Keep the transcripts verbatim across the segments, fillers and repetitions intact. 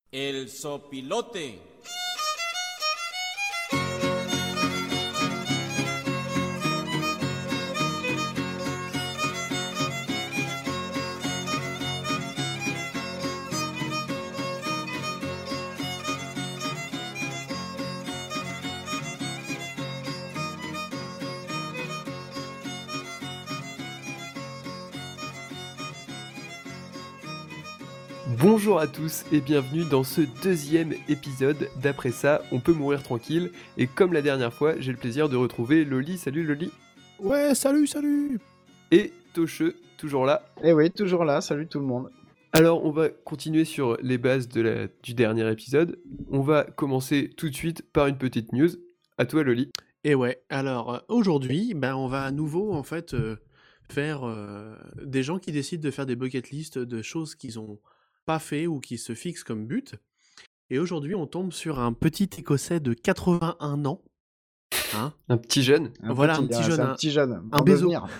El sopilote. Bonjour à tous et bienvenue dans ce deuxième épisode d'Après ça, on peut mourir tranquille. Et comme la dernière fois, j'ai le plaisir de retrouver Loli. Salut Loli. Ouais, salut, salut. Et Tocheux, toujours là. Eh oui, toujours là, salut tout le monde. Alors on va continuer sur les bases de la, du dernier épisode. On va commencer tout de suite par une petite news. À toi Loli. Et ouais, alors euh, aujourd'hui, ben, on va à nouveau en fait euh, faire euh, des gens qui décident de faire des bucket list de choses qu'ils ont pas fait ou qui se fixent comme but. Et aujourd'hui, on tombe sur un petit Écossais de quatre-vingt-un ans. Hein Un petit jeune. Un Voilà, petit, un petit ouais, jeune, c'est un- un petit jeune. un en bézo. devenir.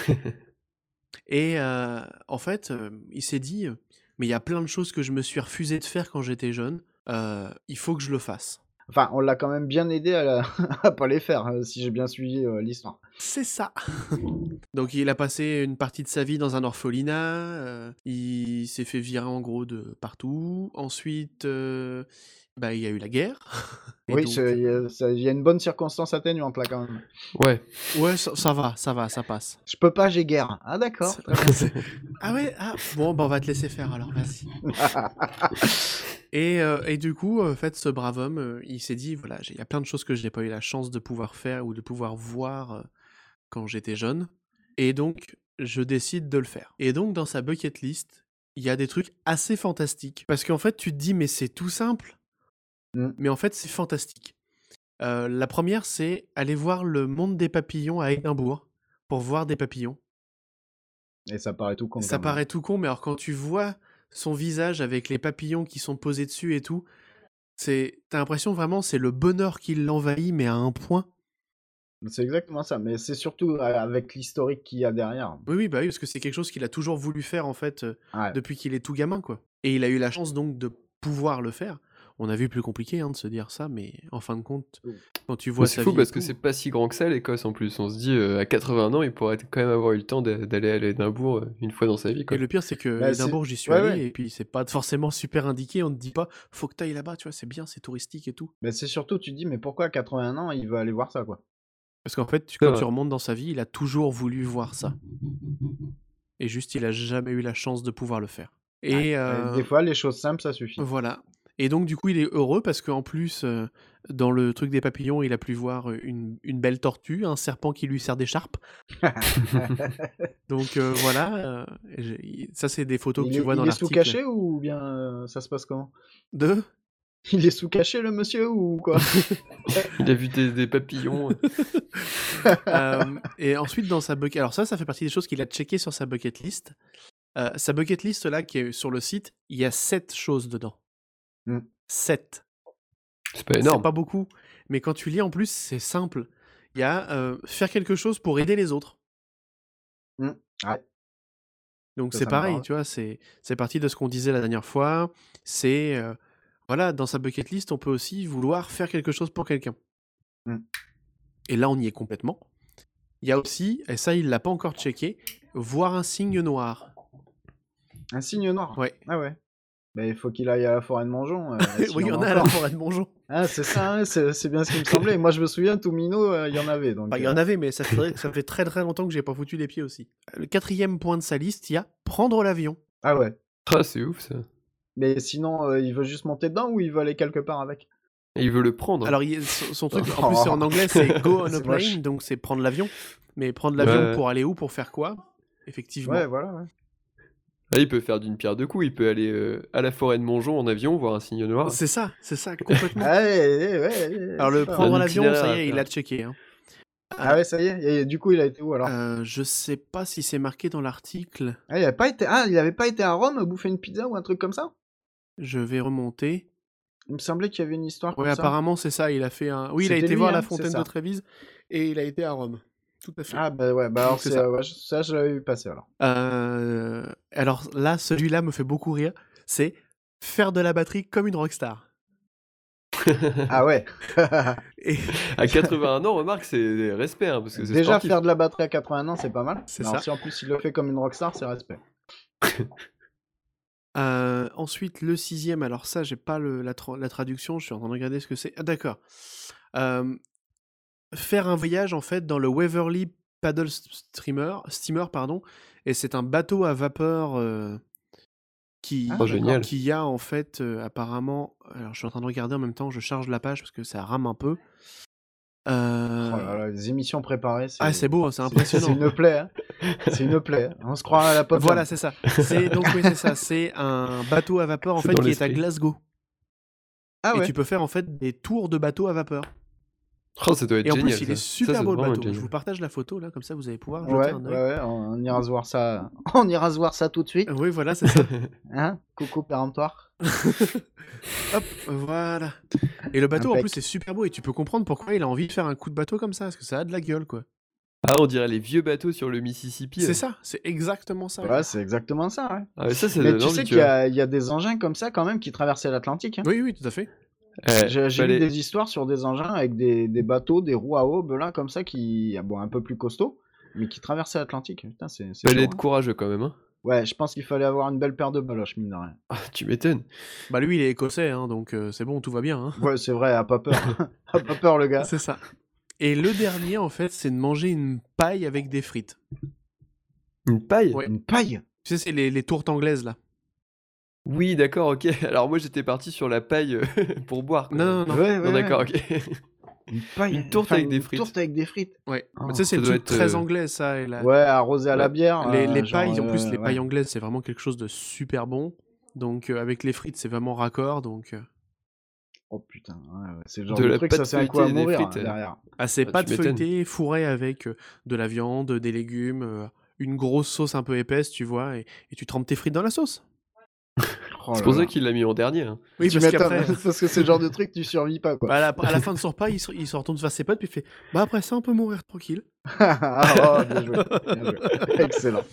Et euh, en fait, euh, il s'est dit, euh, mais il y a plein de choses que je me suis refusé de faire quand j'étais jeune. euh, il faut que je le fasse. Enfin, on l'a quand même bien aidé à, la... à pas les faire, euh, si j'ai bien suivi euh, l'histoire. C'est ça. Donc il a passé une partie de sa vie dans un orphelinat, euh, il s'est fait virer en gros de partout. Ensuite, euh, bah, il y a eu la guerre. Et oui, donc, c'est- il y, a- ça- il y a une bonne circonstance atténuante là quand même. Ouais. ouais, ça, ça va, ça va, ça passe. Je peux pas, j'ai guerre. Ah d'accord. C'est- ah ouais, ah, bon, bah, on va te laisser faire alors, vas-y. Et, euh, et du coup, en fait, ce brave homme, euh, il s'est dit, voilà, j'ai- il y a plein de choses que je n'ai pas eu la chance de pouvoir faire ou de pouvoir voir euh, quand j'étais jeune. Et donc, je décide de le faire. Et donc, dans sa bucket list, il y a des trucs assez fantastiques. Parce qu'en fait, tu te dis, mais c'est tout simple. Mm. Mais en fait, c'est fantastique. Euh, la première, c'est aller voir le monde des papillons à Édimbourg pour voir des papillons. Et ça paraît tout con. Ça quand même. paraît tout con, mais alors quand tu vois son visage avec les papillons qui sont posés dessus et tout, c'est, t'as l'impression vraiment c'est le bonheur qui l'envahit, mais à un point. C'est exactement ça, mais c'est surtout euh, avec l'historique qu'il y a derrière. Oui, oui, bah oui, parce que c'est quelque chose qu'il a toujours voulu faire en fait euh, Ouais. depuis qu'il est tout gamin, quoi. Et il a eu la chance donc de pouvoir le faire. On a vu plus compliqué hein, de se dire ça, mais en fin de compte, Oh. quand tu vois Mais sa c'est fou vie parce et que tout- c'est pas si grand que ça l'Écosse en plus. On se dit euh, à quatre-vingts ans, il pourrait quand même avoir eu le temps d'a- d'aller à Édimbourg euh, une fois dans sa vie. Quoi. Et le pire, c'est que Bah, c'est- Édimbourg, j'y suis ouais, allé, ouais. et puis c'est pas forcément super indiqué. On te dit pas, faut que t'ailles là-bas, tu vois, c'est bien, c'est touristique et tout. Mais c'est surtout, tu te dis, mais pourquoi à quatre-vingt-un ans, il veut aller voir ça, quoi. Parce qu'en fait, tu- C'est quand vrai. tu remontes dans sa vie, il a toujours voulu voir ça. Et juste, il a jamais eu la chance de pouvoir le faire. Et Et euh, Des fois, les choses simples, ça suffit. voilà. Et donc, du coup, il est heureux parce qu'en plus, euh, dans le truc des papillons, il a pu voir une, une belle tortue, un serpent qui lui sert d'écharpe. Donc euh, voilà, euh, j'ai- ça c'est des photos il que tu est, vois il dans est sous l'article. cachet ou bien euh, ça se passe comment? De Il est sous cachet, le monsieur, ou quoi? Il a vu des, des papillons. euh. Euh, et ensuite, dans sa bucket... Alors ça, ça fait partie des choses qu'il a checké sur sa bucket list. Euh, sa bucket list, là, qui est sur le site, il y a sept choses dedans. Mm. Sept. C'est pas C'est énorme. pas beaucoup. Mais quand tu lis, en plus, c'est simple. Il y a euh, faire quelque chose pour aider les autres. Mm. Ouais. Donc Ça, c'est ça me pareil, parle. tu vois, c'est c'est parti de ce qu'on disait la dernière fois. C'est, euh, voilà, dans sa bucket list, on peut aussi vouloir faire quelque chose pour quelqu'un. Mm. Et là, on y est complètement. Il y a aussi, et ça, il l'a pas encore checké, voir un signe noir. Un signe noir. Ouais. Ah ouais. Mais il faut qu'il aille à la forêt de Mongeon. euh, s'il Oui, il y en a a à la encore. forêt de Mongeon. Ah, c'est ça, hein, c'est c'est bien ce qui me semblait. Moi, je me souviens, tout minot, euh, il y en avait. Donc, Bah, il y en avait, mais ça fait, ça fait très très longtemps que j'ai pas foutu les pieds aussi. Le quatrième point de sa liste, il y a prendre l'avion. Ah ouais. Ah, c'est ouf ça. Mais sinon, euh, il veut juste monter dedans ou il veut aller quelque part avec? Et il veut le prendre. Alors, il- son, son truc, en plus, c'est en anglais, c'est go on a C'est plane, moche. donc c'est prendre l'avion. Mais prendre l'avion Ouais. pour aller où, pour faire quoi? Effectivement. Ouais, voilà, ouais. Là, il peut faire d'une pierre deux coups. Il peut aller euh, à la forêt de Mongeon en avion, voir un signe noir. C'est ça, c'est ça, complètement. Ah, ouais, ouais, ouais, Alors, le c'est pas prendre un l'avion, itinéraire ça à y est, il faire. a checké. Hein. Ah ouais, ça y est. Et du coup, il a été où alors? Euh, je sais pas si c'est marqué dans l'article. Ah, il avait pas été... ah, il avait pas été à Rome bouffer une pizza ou un truc comme ça? Je vais remonter. Il me semblait qu'il y avait une histoire Oui, comme ça. apparemment, c'est ça. Il a fait un. Oui, il a C'était été lui, voir hein, la c'est fontaine ça. de Trévise et il a été à Rome. Tout à fait. Ah bah ouais, bah alors Donc, c'est c'est, ça. euh, ouais, je- ça je l'avais vu passer alors. Euh, Alors là, celui-là me fait beaucoup rire. C'est faire de la batterie comme une rockstar. Ah ouais. Et À quatre-vingt-un ans, remarque, c'est respect, hein, parce que c'est Déjà sportif. faire de la batterie à quatre-vingts ans, c'est pas mal. C'est Alors ça. si en plus il le fait comme une rockstar, c'est respect. Euh, ensuite, le sixième, alors ça, j'ai pas le, la, tra- la traduction, je suis en train de regarder ce que c'est. Ah, d'accord. Euh, faire un voyage, en fait, dans le Waverly Paddle Steamer, steamer pardon, et c'est un bateau à vapeur euh, qui, Ah, Oh, d'accord. génial. qui a, en fait, euh, apparemment... Alors, je suis en train de regarder en même temps, je charge la page parce que ça rame un peu. Euh, Oh là là, les émissions préparées, c'est. Ah, c'est beau, hein, c'est c'est- impressionnant. C'est une plaie. Hein. C'est une plaie. On se croit à la pop. Voilà, c'est ça. C'est donc oui, c'est ça. C'est un bateau à vapeur en C'est fait dans qui est à l'esprit. Glasgow. Ah Et ouais. tu peux faire en fait des tours de bateau à vapeur. Oh, ça doit être Et en génial. plus, il est ça. super Ça, c'est beau le vraiment bateau. Je génial. vous partage la photo là, comme ça vous allez pouvoir jeter Ouais, un ouais, œil. ouais, on on ira se voir ça. On ira se voir ça tout de suite. Oui, voilà, c'est ça. Hein Coucou péremptoire. Hop, voilà. Et le bateau en Impec. plus est super beau et tu peux comprendre pourquoi il a envie de faire un coup de bateau comme ça, parce que ça a de la gueule quoi. Ah, on dirait les vieux bateaux sur le Mississippi. C'est là. ça, c'est exactement ça. Ouais, c'est exactement ça. Ouais. Ah, mais ça, ça Mais donne tu envie, sais tu qu'il y vois. a, il y a des engins comme ça quand même qui traversaient l'Atlantique. Hein. Oui, oui, tout à fait. Eh, J'ai j'ai fallait- lu des histoires sur des engins avec des, des bateaux, des roues à aubes là comme ça qui, bon, un peu plus costauds, mais qui traversaient l'Atlantique. Putain, c'est c'est fallait chaud, être hein. courageux quand même. Hein. Ouais, je pense qu'il fallait avoir une belle paire de baloches, mine de rien. Ah, tu m'étonnes. Bah lui, il est écossais, hein, donc euh, c'est bon, tout va bien. Hein. Ouais, c'est vrai, a pas peur. a pas peur le gars. C'est ça. Et le dernier, en fait, c'est de manger une paille avec des frites. Une paille Ouais. Une paille. Tu sais, c'est les, les tourtes anglaises là. Oui, d'accord, ok. Alors moi, j'étais parti sur la paille euh, pour boire. quoi. Non, non, non. Ouais, ouais, Non, ouais. d'accord, ok. Une paille. Une tourte Enfin, avec des une frites. tourte avec des frites. Ouais. Oh, Mais tu sais, c'est ça le doit truc être, très euh, anglais, ça. Et la... Ouais, arrosé à la Ouais. bière. Les, euh, les genre, pailles, en plus, euh, les ouais. pailles anglaises, c'est vraiment quelque chose de super bon. Donc, euh, avec les frites, c'est vraiment raccord. Donc, euh... Oh putain, ouais, ouais, c'est le genre De de, la truc, pâte ça c'est un coup à feuilletée et des mourir frites, hein, euh. derrière. ah, c'est Ah, pâte tu m'étonnes. feuilletée, fourrée avec euh, de la viande, des légumes, euh, une grosse sauce un peu épaisse, tu vois, et, et tu trempes tes frites dans la sauce. Oh C'est là pour ça là. qu'il l'a mis en dernier. hein. Oui, Tu parce m'étonnes, qu'après, parce que c'est le genre de truc tu survis pas quoi. bah, à, la, à la fin de son repas, il se, il se retourne vers ses potes, puis il fait bah après ça, on peut mourir tranquille. Ah, oh, bien joué, bien joué. Excellent.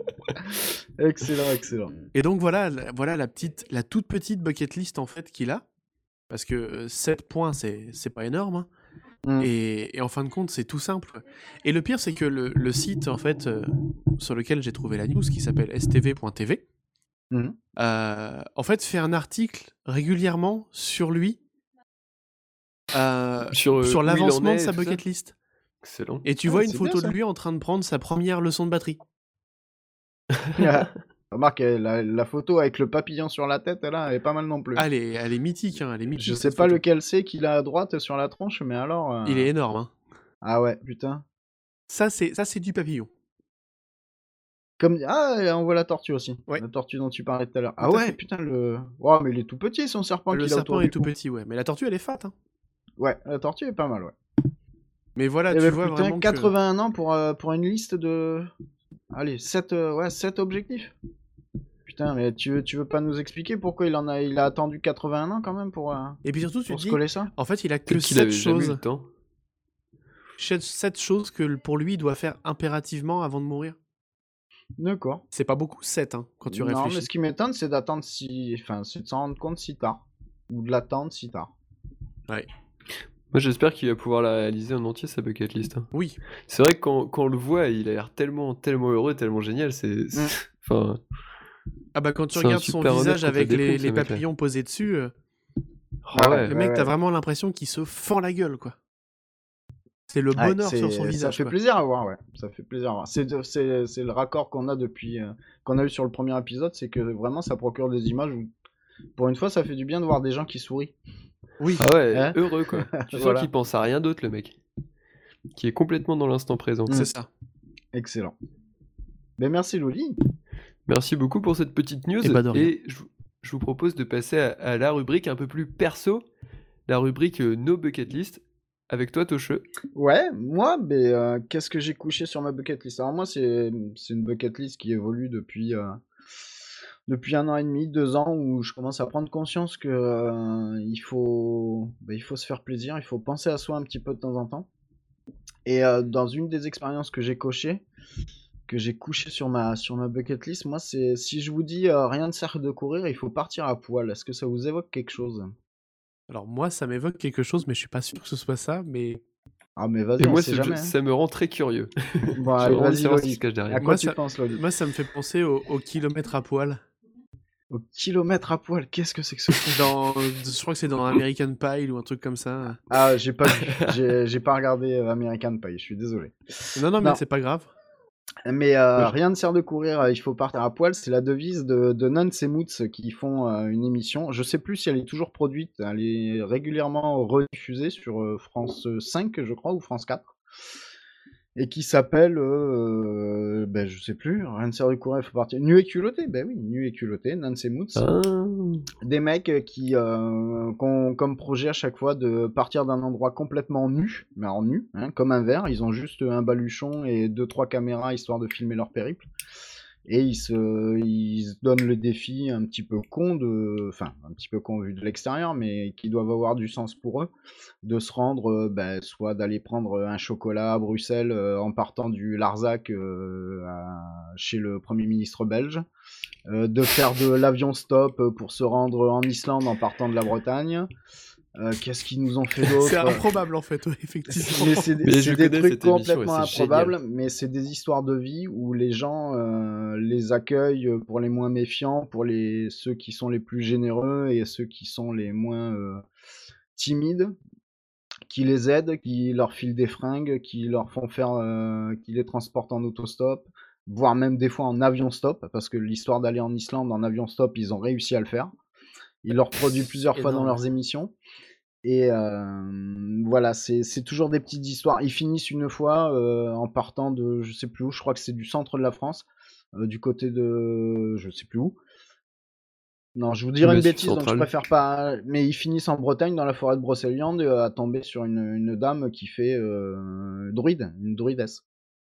Excellent, excellent. Et donc voilà, la- voilà la petite, la toute petite bucket list en fait qu'il a, parce que euh, sept points c'est c'est pas énorme, hein. Mm. et, et en fin de compte c'est tout simple. quoi. Et le pire c'est que le, le site en fait euh, sur lequel j'ai trouvé la news qui s'appelle s t v point t v, Mhm. euh, en fait fait un article régulièrement sur lui, euh, Sur, euh, sur où il en l'avancement est de et sa tout ça. bucket list. Excellent. Et tu Ah, vois une c'est photo bien, de ça. lui en train de prendre sa première leçon de batterie. Remarque, euh, la, la photo avec le papillon sur la tête, là, elle est pas mal non plus. Ah, elle est, elle est mythique, hein, elle est mythique. Je sais cette pas photo. lequel c'est qu'il a à droite sur la tronche, mais alors. euh, Il est énorme. Hein. Ah ouais, putain. Ça c'est ça c'est du papillon. Comme... Ah, et on voit la tortue aussi. Ouais. La tortue dont tu parlais tout à l'heure. Tout Ah à ouais, fait. putain, le. Oh, mais il est tout petit son serpent Le qu'il a serpent autour est du tout cou. petit, ouais. Mais la tortue, elle est fat. Hein. Ouais, la tortue est pas mal, ouais. Mais voilà, Eh tu ben, vois putain, vraiment que... quatre-vingt-un ans pour, euh, pour une liste de. Allez, sept, euh, ouais, sept objectifs. Putain, mais tu veux, tu veux pas nous expliquer pourquoi il en a, il a attendu quatre-vingt-un ans quand même pour, euh, Et puis surtout, tu pour te se dis, coller ça? en fait, il a que Peut-être qu'il sept avait jamais eu choses, le temps. sept sept choses que pour lui, il doit faire impérativement avant de mourir. D'accord. C'est pas beaucoup, sept, hein, quand tu Non, mais réfléchis. ce qui m'étonne, c'est d'attendre si. Enfin, c'est de s'en rendre compte si tard. Ou de l'attendre si tard. Ouais. Moi, j'espère qu'il va pouvoir la réaliser en entier, sa bucket list. hein. Oui. C'est vrai que quand, quand on le voit, il a l'air tellement, tellement heureux, tellement génial. C'est. c'est- Mm. Enfin. Ah bah quand tu C'est un regardes son super honnête visage contre avec le les, décompte, les ce mec-là. papillons posés dessus, euh, Ah ouais. le mec, ouais, t'as ouais. vraiment l'impression qu'il se fend la gueule, quoi. C'est le Ouais, bonheur c'est- sur son visage, Ça fait quoi. plaisir à voir, ouais. Ça fait plaisir à voir. C'est, de- c'est, c'est le raccord qu'on a depuis, euh, qu'on a eu sur le premier épisode, c'est que vraiment ça procure des images où, pour une fois, ça fait du bien de voir des gens qui sourient. Oui. Ah ouais, Hein heureux quoi. Tu sens Voilà. qu'il pense à rien d'autre, le mec. Qui est complètement dans l'instant présent. Mm. C'est ça. Excellent. Ben merci Loli. Merci beaucoup pour cette petite news. Et bah, de rien. Et je, vous- je vous propose de passer à, à la rubrique un peu plus perso, la rubrique euh, No Bucket List, avec toi, Tocheux. Ouais, moi, ben, euh, qu'est-ce que j'ai couché sur ma bucket list? Alors moi, c'est, c'est une bucket list qui évolue depuis, euh, depuis un an et demi, deux ans, où je commence à prendre conscience que euh, il faut, ben, il faut se faire plaisir, il faut penser à soi un petit peu de temps en temps. Et euh, dans une des expériences que j'ai cochées, que j'ai couché sur ma, sur ma bucket list, moi, c'est si je vous dis euh, rien ne sert de courir, il faut partir à poil. Est-ce que ça vous évoque quelque chose? Alors moi, ça m'évoque quelque chose, mais je suis pas sûr que ce soit ça, mais Ah, mais Et vas-y, on moi, sait c'est- je- jamais. Hein. ça me rend très curieux. Bon, J'ai allez, vraiment envie de vas-y, savoir ce qui Loli. se cache derrière. À quoi moi tu ça, penses, Loli? moi, ça me fait penser au, au kilomètre à poil. Au kilomètre à poil, qu'est-ce que c'est que ce truc? Dans, je crois que c'est dans American Pie ou un truc comme ça. Ah, j'ai pas vu. J'ai j'ai pas regardé euh, American Pie, je suis désolé. Non, non, mais Non. c'est pas grave. Mais euh, Moi, je- rien ne sert de courir, euh, il faut partir à poil. C'est la devise de, de Nance et Moots qui font euh, une émission. Je sais plus si elle est toujours produite. Elle est régulièrement rediffusée sur euh, France cinq, je crois, ou France quatre. Et qui s'appelle, euh, ben je sais plus, rien ne sert de courir, il faut partir. Nu et culotté, ben oui, Nu et culotté, Nance et Moots. Ah. Des mecs qui, euh, qui ont comme projet à chaque fois de partir d'un endroit complètement nu, mais en nu, hein, comme un verre. Ils ont juste un baluchon et deux trois caméras histoire de filmer leur périple. Et ils se, ils se donnent le défi un petit peu con de, enfin un petit peu con vu de l'extérieur, mais qui doivent avoir du sens pour eux, de se rendre, euh, ben, soit d'aller prendre un chocolat à Bruxelles euh, en partant du Larzac euh, à- chez le Premier ministre belge, euh, de faire de l'avion stop pour se rendre en Islande en partant de la Bretagne. Euh, Qu'est-ce qu'ils nous ont fait d'autre? C'est improbable en fait, ouais, effectivement. Mais c'est Mais c'est je des connais trucs cette émission et complètement c'est improbables, mais c'est des histoires de vie où les gens euh, les accueillent pour les moins méfiants, pour les ceux qui sont les plus généreux et ceux qui sont les moins euh, timides, qui les aident, qui leur filent des fringues, qui leur font faire, euh, qui les transportent en autostop, voire même des fois en avion stop, parce que l'histoire d'aller en Islande en avion stop, ils ont réussi à le faire. Ils l'ont reproduit plusieurs fois dans Énorme. leurs émissions. Et euh, voilà, c'est c'est toujours des petites histoires. Ils finissent une fois euh, en partant de, je sais plus où, je crois que c'est du centre de la France, euh, du côté de, je sais plus où. Non, je vous dirais une Massif bêtise, donc je Central. préfère pas. Mais ils finissent en Bretagne, dans la forêt de Brocéliande, euh, à tomber sur une, une dame qui fait euh, druide, une druidesse.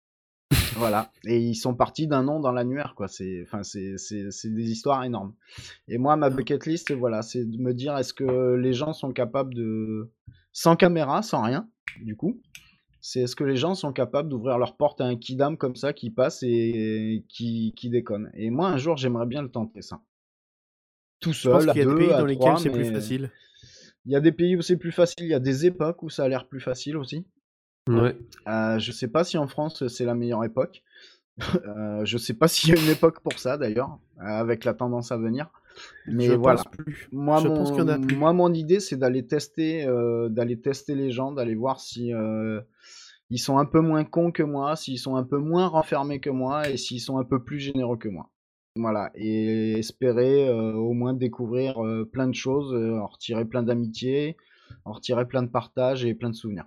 Voilà. Et ils sont partis d'un an dans l'annuaire, quoi. C'est, enfin, c'est, c'est, c'est des histoires énormes. Et moi, ma bucket list, voilà, c'est de me dire, est-ce que les gens sont capables de, sans caméra, sans rien, du coup, c'est est-ce que les gens sont capables d'ouvrir leur porte à un kidam comme ça qui passe et qui, qui déconne. Et moi, un jour, j'aimerais bien le tenter, ça. Tout Je pense seul, à qu'il y a des deux, pays à dans lesquels trois, c'est plus mais facile. il y a des pays où c'est plus facile, il y a des époques où ça a l'air plus facile aussi. Ouais. Euh, je sais pas si en France c'est la meilleure époque. Euh, je sais pas s'il y a une époque pour ça d'ailleurs, euh, avec la tendance à venir. Mais Je voilà. pense plus. Moi, Je mon, pense qu'il y en a plus. moi, mon idée, c'est d'aller tester, euh, d'aller tester les gens, d'aller voir si euh, ils sont un peu moins cons que moi, s'ils sont un peu moins renfermés que moi et s'ils sont un peu plus généreux que moi. Voilà, et espérer euh, au moins découvrir euh, plein de choses, euh, en retirer plein d'amitié, en retirer plein de partage et plein de souvenirs.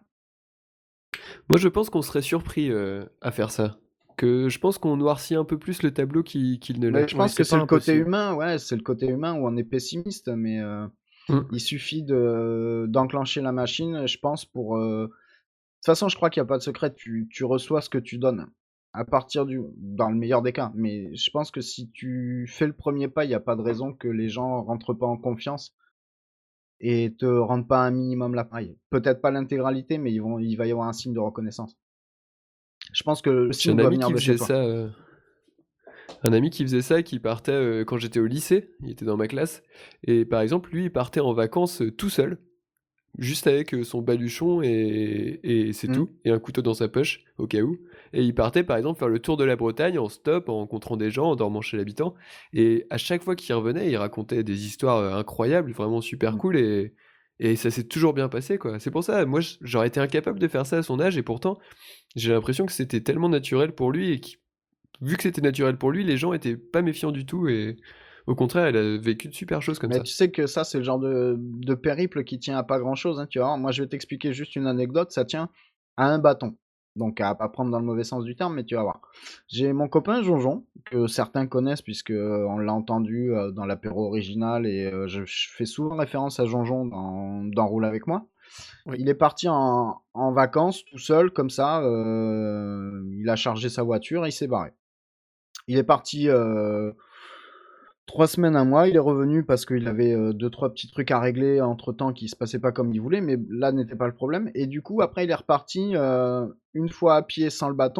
Moi, je pense qu'on serait surpris euh, à faire ça. Que je pense qu'on noircit un peu plus le tableau qu'il qu'il ne l'est. Mais je Ouais, pense que c'est c'est pas le côté impossible. humain, ouais, c'est le côté humain où on est pessimiste, mais euh, Mm. il suffit de d'enclencher la machine, je pense, pour... euh, De toute façon, je crois qu'il n'y a pas de secret, tu, tu reçois ce que tu donnes. À partir du... Dans le meilleur des cas. Mais je pense que si tu fais le premier pas, il n'y a pas de raison que les gens rentrent pas en confiance et te rendent pas un minimum l'appareil. Peut-être pas l'intégralité, mais ils vont... il va y avoir un signe de reconnaissance. Je pense que le J'ai signe un doit ami venir qui de chez faisait toi. ça. euh, Un ami qui faisait ça, qui partait euh, quand j'étais au lycée. Il était dans ma classe. Et par exemple, lui, il partait en vacances euh, tout seul. Juste avec euh, son baluchon et, et c'est Mm. tout. Et un couteau dans sa poche, au cas où. Et il partait, par exemple, faire le tour de la Bretagne en stop, en rencontrant des gens, en dormant chez l'habitant. Et à chaque fois qu'il revenait, il racontait des histoires euh, incroyables, vraiment super Mm. cool. Et, et ça s'est toujours bien passé, quoi. C'est pour ça, moi, j- j'aurais été incapable de faire ça à son âge. Et pourtant, j'ai l'impression que c'était tellement naturel pour lui. Et que, vu que c'était naturel pour lui, les gens étaient pas méfiants du tout. Et au contraire, elle a vécu de super choses comme Mais ça. tu sais que ça, c'est le genre de, de périple qui tient à pas grand-chose, hein, tu vois. Moi, je vais t'expliquer juste une anecdote, ça tient à un bâton. Donc, à pas prendre dans le mauvais sens du terme, mais tu vas voir. J'ai mon copain Jonjon, que certains connaissent, puisque euh, on l'a entendu euh, dans l'apéro original, et euh, je, je fais souvent référence à Jonjon dans, dans Roule avec moi. Oui. Il est parti en, en vacances, tout seul, comme ça. euh, il a chargé sa voiture et il s'est barré. Il est parti... euh, Trois semaines, un mois, il est revenu parce qu'il avait euh, deux, trois petits trucs à régler entre temps qui se passaient pas comme il voulait, mais là n'était pas le problème. Et du coup, après, il est reparti euh, une fois à pied sans le bâton,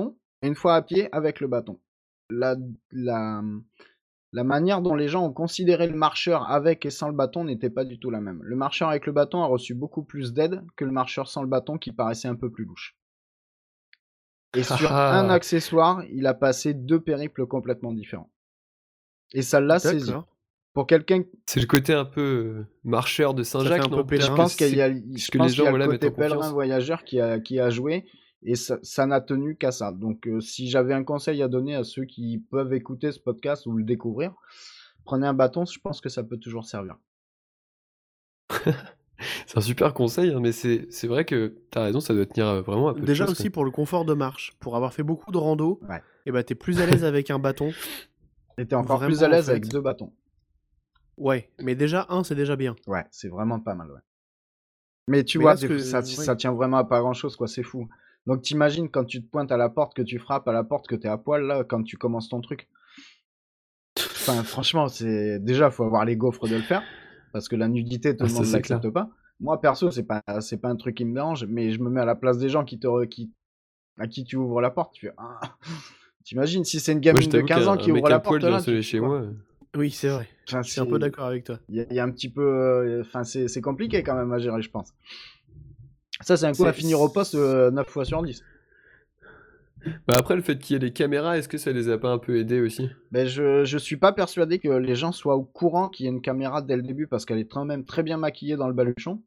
une fois à pied avec le bâton. La, la, la manière dont les gens ont considéré le marcheur avec et sans le bâton n'était pas du tout la même. Le marcheur avec le bâton a reçu beaucoup plus d'aide que le marcheur sans le bâton qui paraissait un peu plus louche. Et sur un Ah, accessoire, il a passé deux périples complètement différents. Et ça l'a saisi. D'accord. Pour quelqu'un, c'est le côté un peu euh, marcheur de Ça fait Saint-Jacques, un peu non? pèlerin. je Peut-être pense que qu'il y a, c'est je ce que les pense qu'il y gens a voilà, le mettent côté en pèlerin confiance. voyageur qui a, qui a joué et ça, ça n'a tenu qu'à ça. Donc, euh, si j'avais un conseil à donner à ceux qui peuvent écouter ce podcast ou le découvrir, prenez un bâton, je pense que ça peut toujours servir. C'est un super conseil, hein, mais c'est c'est vrai que t'as raison, ça doit tenir euh, vraiment à peu de Déjà choses, quoi. aussi pour le confort de marche, pour avoir fait beaucoup de rando, Ouais. et bah t'es plus à l'aise avec un bâton. Et t'es encore Vraiment, plus à en l'aise fait. avec deux bâtons. Ouais, mais déjà un, c'est déjà bien. Ouais, c'est vraiment pas mal, ouais. Mais tu Mais vois, là, ce des- que- ça, ouais. ça tient vraiment à pas grand chose, quoi, c'est fou. Donc t'imagines quand tu te pointes à la porte, que tu frappes à la porte, que t'es à poil, là, quand tu commences ton truc. Enfin, franchement, c'est déjà, faut avoir les gaufres de le faire, parce que la nudité, tout Ah, le ça, monde c'est l'accepte clair. pas. Moi, perso, c'est pas, c'est pas un truc qui me dérange, mais je me mets à la place des gens qui te, re- qui, à qui tu ouvres la porte, tu fais, ah. T'imagines si c'est une Moi, je gamine de t'avoue quinze ans qu'un qui un ouvre mec la à poil porte, vient là, tu sonner fais chez quoi? moi. euh. Oui, c'est vrai. Enfin, Je suis un peu c'est- d'accord avec toi. Il y, a- il y a un petit peu, euh, enfin, c'est c'est compliqué quand même à gérer, je pense. Ça, c'est un coup à C'est- finir au poste euh, neuf fois sur dix. Bah après, le fait qu'il y ait les caméras, est-ce que ça les a pas un peu aidés aussi? Ben, je, je suis pas persuadé que les gens soient au courant qu'il y a une caméra dès le début parce qu'elle est quand même très bien maquillée dans le baluchon.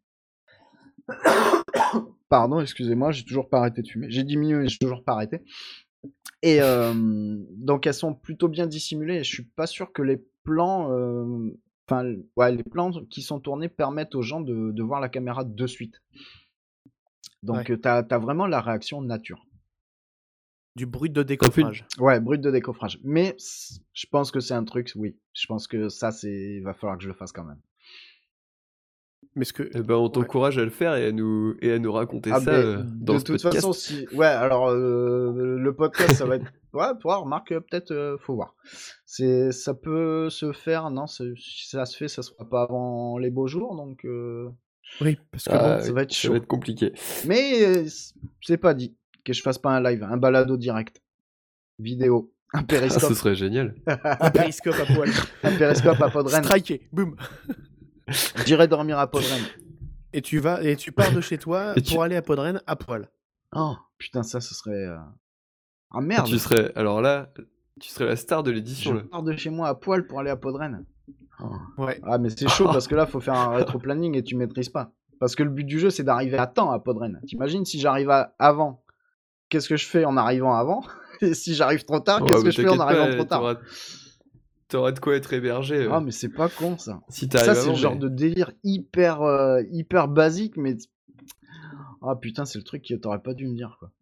Pardon, excusez-moi, j'ai toujours pas arrêté de fumer. J'ai diminué, mais j'ai toujours pas arrêté. Et euh, donc elles sont plutôt bien dissimulées. Et je suis pas sûr que les plans, euh, enfin, ouais, les plans qui sont tournés permettent aux gens de, de voir la caméra de suite. Donc Ouais. euh, t'as, t'as vraiment la réaction nature. Du brut de Un peu une- décoffrage. Ouais, brut de décoffrage. Mais c- je pense que c'est un truc, oui. Je pense que ça, c'est, il va falloir que je le fasse quand même. Mais ce que. Eh ben, on Ouais. t'encourage à le faire et à nous, et à nous raconter Ah, ça ben, euh, dans de ce toute podcast. façon, si. Ouais, alors euh, le podcast, ça va être. Ouais, pour voir, remarque, euh, peut-être, euh, faut voir. C'est, ça peut se faire, non, c'est- si ça se fait, ça sera pas avant les beaux jours, donc. euh, Oui, parce que Ah bon. ça oui, va être ça chaud. va être compliqué. Mais euh, c- c'est pas dit que je fasse pas un live, un balado direct, vidéo, un Ah, ce périscope, serait génial. Un périscope à poil. un périscope à Podren. Striké, boum. J'irai dormir à Podren. Et tu vas et tu pars de chez toi Et pour tu- aller à Podren à poil. Oh, putain, ça, ce serait. euh, Ah Ah, merde! tu serais, alors là, tu serais la star de l'édition, Je là. pars de chez moi à poil pour aller à Podren. Oh. Ouais. Ah, mais c'est chaud parce que là, faut faire un rétro-planning et tu maîtrises pas. Parce que le but du jeu, c'est d'arriver à temps à Podren. T'imagines si j'arrive à- avant, qu'est-ce que je fais en arrivant avant? Et si j'arrive trop tard, Ouais, qu'est-ce mais que je fais en t'inquiète arrivant pas, trop tard? t'auras, t'auras de quoi être hébergé euh, Ah, mais c'est pas con ça. si t'arrives Ça, c'est avant, le genre mais- de délire hyper, euh, hyper basique, mais. Ah putain, c'est le truc que t'aurais pas dû me dire, quoi.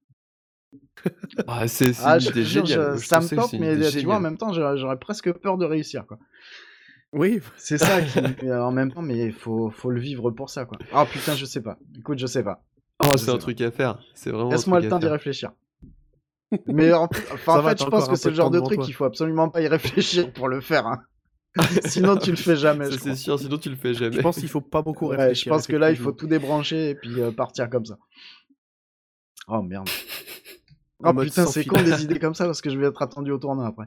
Ah, c'est c'est Ah, une je te idée jure, géniale. je- Moi, je ça trouve me que tente, c'est une mais idée tu vois, en géniale. même temps, j'aurais j'aurais presque peur de réussir, quoi. Oui. C'est ça qui. mais en même temps, mais faut, faut le vivre pour ça, quoi. Ah putain, je sais pas. Écoute, je sais pas. Oh, Je c'est sais un pas. truc à faire. C'est vraiment un Laisse-moi truc le à temps d'y faire. réfléchir. Mais en, enfin, Ça en va, fait, t'as je pense encore que un c'est peu le de genre temps de devant truc toi. qu'il faut absolument pas y réfléchir pour le faire. Hein. Sinon, tu le fais jamais. Ça, je c'est crois. sûr, sinon tu le fais jamais. Je pense qu'il faut pas beaucoup Ouais, réfléchir. je pense que là, il faut effectivement. tout débrancher et puis euh, partir comme ça. Oh merde. En Oh mode putain, sans c'est fil. con des idées comme ça parce que je vais être attendu au tournoi après.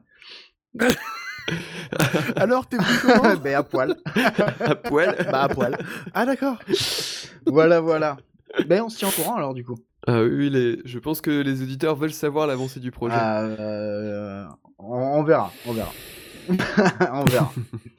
Alors, t'es venu comment? Ben à poil. À poil. Bah à poil. Ah d'accord. Voilà, voilà. Ben on se tient au courant alors du coup. Ah oui, oui, les- je pense que les auditeurs veulent savoir l'avancée du projet. Ah, euh, on, on verra, on verra. on verra.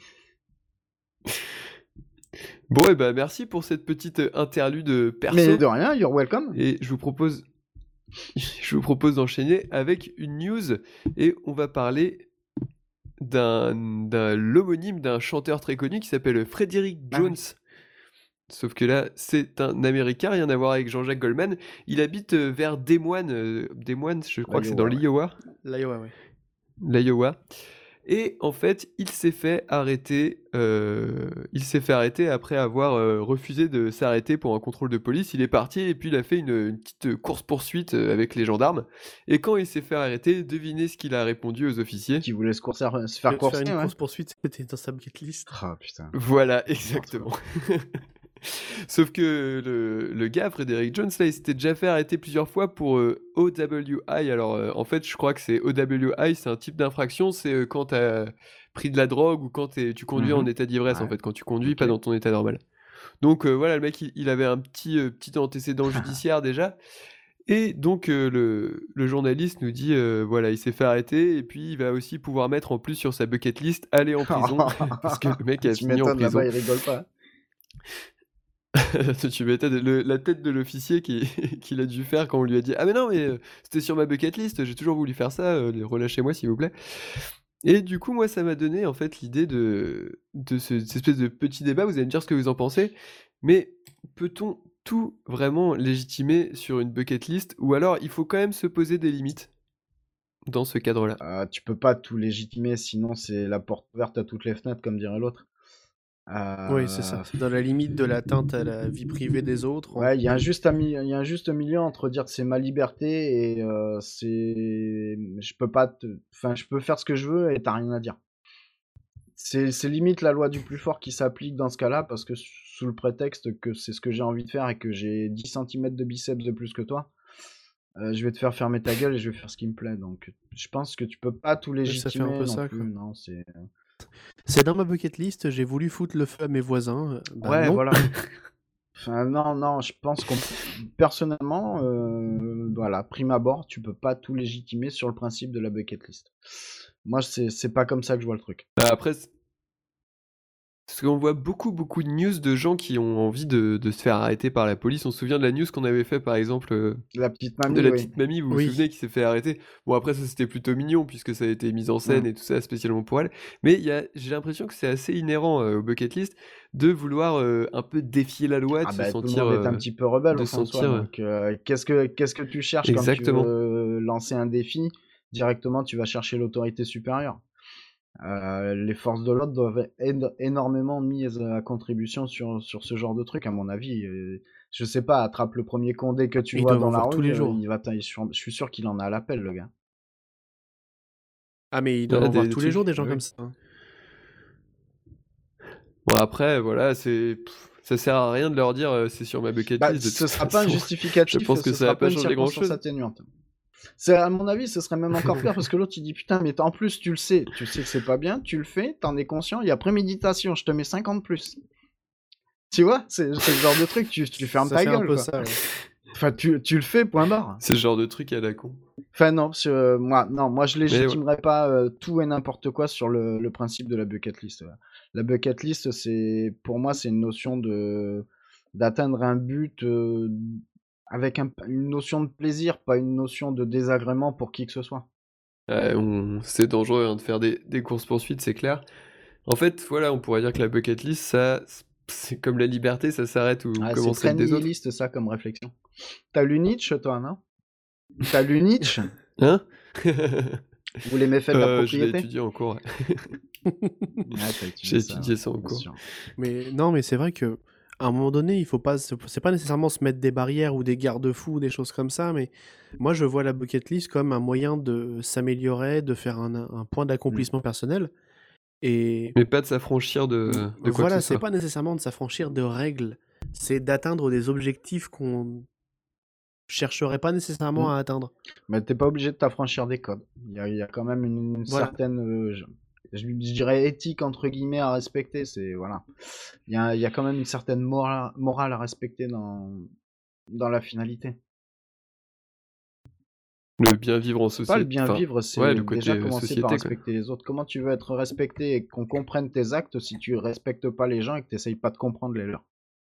Bon, et bah merci pour cette petite euh, interlude perso. Mais de rien, you're welcome. Et je vous propose, je vous propose d'enchaîner avec une news et on va parler d'un, d'un l'homonyme d'un chanteur très connu qui s'appelle Frederick Ah oui. Jones. Sauf que là, c'est un Américain, rien à voir avec Jean-Jacques Goldman. Il habite euh, vers Des Moines, euh, Des Moines, je crois que c'est dans L'Iowa, ouais. l'Iowa. L'Iowa, ouais. l'Iowa. Et en fait, il s'est fait arrêter. euh, il s'est fait arrêter après avoir euh, refusé de s'arrêter pour un contrôle de police. Il est parti et puis il a fait une, une petite course poursuite avec les gendarmes. Et quand il s'est fait arrêter, devinez ce qu'il a répondu aux officiers. Qui voulait se, courser, se faire Faire courser, une ouais. course poursuite, c'était dans sa bucket list. Ah putain. Voilà, exactement. Sauf que le, le gars, Frédéric Jones, là, il s'était déjà fait arrêter plusieurs fois pour euh, O W I. Alors, euh, en fait, je crois que c'est O W I, c'est un type d'infraction, c'est euh, quand t'as pris de la drogue ou quand t'es- tu conduis en Mhm. état d'ivresse, en Ouais, fait, quand tu conduis ok. pas dans ton état normal. Donc, euh, voilà, le mec, il, il avait un petit, euh, petit antécédent judiciaire déjà. Et donc, euh, le, le journaliste nous dit, euh, voilà, il s'est fait arrêter, et puis il va aussi pouvoir mettre en plus sur sa bucket list, aller en prison, parce que le mec a Tu fini en m'étonnes, là-bas, prison. il rigole pas. Tu m'étonnes, le- la tête de l'officier qui- qu'il a dû faire quand on lui a dit « Ah mais non, mais euh, c'était sur ma bucket list, j'ai toujours voulu faire ça, euh, relâchez-moi s'il vous plaît. » Et du coup, moi, ça m'a donné en fait l'idée de, de ce- cette espèce de petit débat, vous allez me dire ce que vous en pensez, mais peut-on tout vraiment légitimer sur une bucket list, ou alors il faut quand même se poser des limites dans ce cadre-là? Euh, tu peux pas tout légitimer, sinon c'est la porte ouverte à toutes les fenêtres, comme dirait l'autre. Oui, c'est Euh, ça. C'est dans la limite de l'atteinte à la vie privée des autres. en- Ouais, il y a un juste, ami- il y a un juste milieu entre dire que c'est ma liberté et euh, c'est, je peux pas, te... enfin, je peux faire ce que je veux et t'as rien à dire. C'est, c'est limite la loi du plus fort qui s'applique dans ce cas-là parce que sous le prétexte que c'est ce que j'ai envie de faire et que j'ai dix centimètres de biceps de plus que toi, euh, je vais te faire fermer ta gueule et je vais faire ce qui me plaît. Donc, je pense que tu peux pas tout Ouais, ça fait un légitimer peu non ça, plus. quoi. Non, c'est. C'est dans ma bucket list, j'ai voulu foutre le feu à mes voisins. euh, Bah Ouais, non. voilà. Enfin, non, non, je pense qu'on personnellement, euh, voilà, prime abord, tu peux pas tout légitimer sur le principe de la bucket list. Moi, c'est c'est pas comme ça que je vois le truc. Bah, Après, c- parce qu'on voit beaucoup, beaucoup de news de gens qui ont envie de, de se faire arrêter par la police. On se souvient de la news qu'on avait fait, par exemple, euh, La petite de mamie, la oui. petite mamie, vous vous Oui. souvenez, qui s'est fait arrêter. Bon, après, ça, c'était plutôt mignon, puisque ça a été mis en scène Mm. et tout ça, spécialement pour elle. Mais il y a, j'ai l'impression que c'est assez inhérent euh, au bucket list de vouloir euh, un peu défier la loi, de Ah se bah, tout le sentir... monde est un euh, petit peu rebelle de au se fond de soi, sentir... euh, donc euh, qu'est-ce que qu'est-ce que tu cherches quand tu Exactement. veux lancer un défi? Directement, tu vas chercher l'autorité supérieure. Euh, les forces de l'ordre doivent être éno- énormément mises à contribution sur, sur ce genre de truc, à mon avis. Euh, je sais pas, attrape le premier condé que tu Ils vois doivent en dans la voir tous rue, les euh, jours. il va t'a- je suis je suis sûr qu'il en a à l'appel, le gars. Ah, mais ils doivent Ouais, en voir des, des tous les jours trucs. des gens Oui. comme ça. hein. Bon, après, voilà, c'est... pff, ça sert à rien de leur dire euh, c'est sur ma bucket Bah, list, de ce toute sera pas un façon. Je justificatif, pense que ce ça va sera pas pas une changer circonstance grand-chose. atténuante. C'est, à mon avis, ce serait même encore pire parce que l'autre il dit putain, mais en plus tu le sais, tu sais que c'est pas bien, tu le fais, t'en es conscient, il y a préméditation, je te mets cinquante plus. Tu vois, c'est c'est le genre de truc, tu, tu fermes Ça ta fait un gueule peu quoi. ça, ouais. Enfin, tu, tu le fais, point barre. C'est le genre de truc à la con. Enfin, non, parce que, euh, moi, non, moi je Mais ouais. légitimerais pas euh, tout et n'importe quoi sur le, le principe de la bucket list. ouais. La bucket list, c'est, pour moi, c'est une notion de d'atteindre un but euh, avec un- une notion de plaisir, pas une notion de désagrément pour qui que ce soit. Ouais, on... C'est dangereux hein, de faire des, des courses-poursuites, c'est clair. En fait, voilà, on pourrait dire que la bucket list, ça, c'est comme la liberté, ça s'arrête où Ouais, c'est commence très celle des autres. nihiliste ça comme réflexion. T'as lu Nietzsche, toi, non? T'as lu Nietzsche? Hein Ou les méfaits de la Euh, Je l'ai propriété? étudié en cours. Ouais, t'as J'ai étudié ça, étudié ouais, ça en bien cours. sûr. Mais non, mais c'est vrai que à un moment donné, il faut pas, se- c'est pas nécessairement se mettre des barrières ou des garde-fous ou des choses comme ça, mais moi je vois la bucket list comme un moyen de s'améliorer, de faire un, un point Mm. d'accomplissement personnel. Et Mais pas de s'affranchir de, de quoi voilà, que ce c'est soit. pas nécessairement de s'affranchir de règles, c'est d'atteindre des objectifs qu'on chercherait pas nécessairement Mm. à atteindre. Mais t'es pas obligé de t'affranchir des codes. Il y a, il y a quand même une, une Voilà. certaine, euh, je, je dirais, éthique entre guillemets à respecter. C'est voilà. Il y a, il y a quand même une certaine morale, morale à respecter dans, dans la finalité. Le bien vivre en Pas le société. bien Enfin, vivre, ouais, c'est le côté déjà euh, commencer par société, quoi. respecter les autres. Comment tu veux être respecté et qu'on comprenne tes actes si tu respectes pas les gens et que t'essayes pas de comprendre les leurs?